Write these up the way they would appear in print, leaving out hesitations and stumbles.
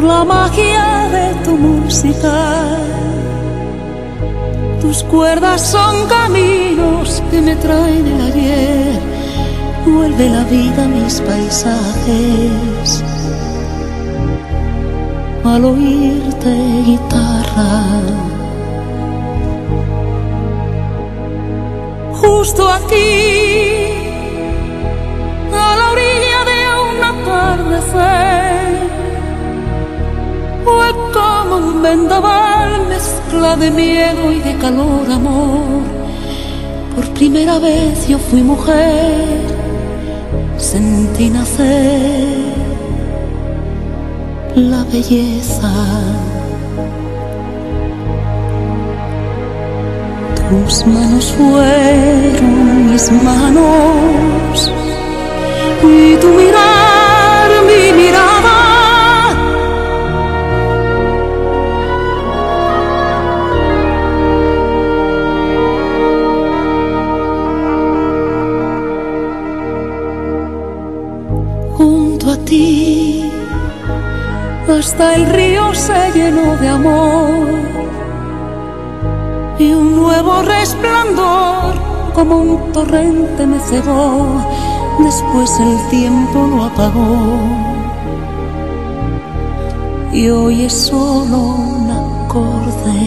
la magia de tu música. Tus cuerdas son caminos que me traen el ayer. Vuelve la vida a mis paisajes al oírte guitarra. Justo aquí, a la orilla de un atardecer, fue como un vendaval, mezcla de miedo y de calor, amor. Por primera vez yo fui mujer, sentí nacer la belleza. Tus manos fueron mis manos y tu mirar mi mirada. Junto a ti hasta el río se llenó de amor y un nuevo resplandor como un torrente me cegó. Después el tiempo lo apagó y hoy es solo un acorde.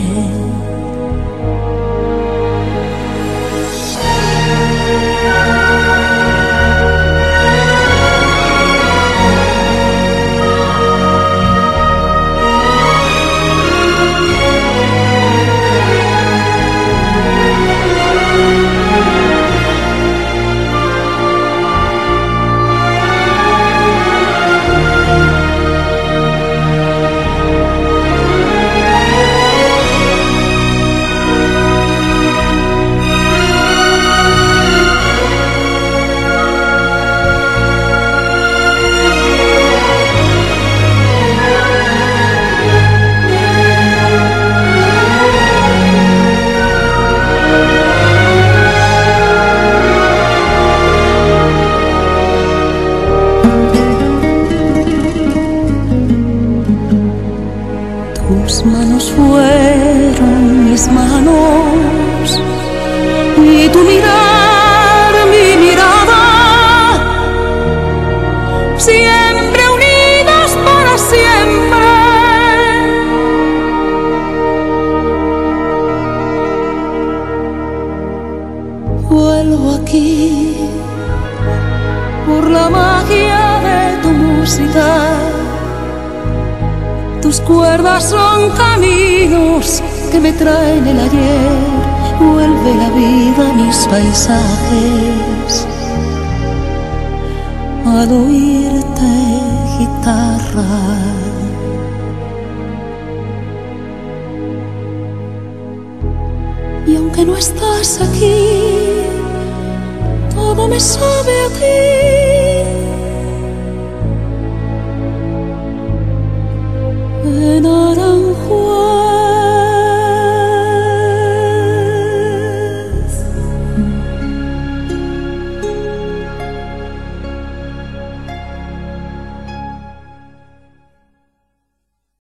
Tus manos fueron mis manos y tu mirar mi mirada, siempre unidos para siempre. Vuelvo aquí por la magia de tu música. Tus cuerdas son caminos que me traen el ayer. Vuelve la vida a mis paisajes al oírte guitarra. Y aunque no estás aquí, todo me sabe a ti.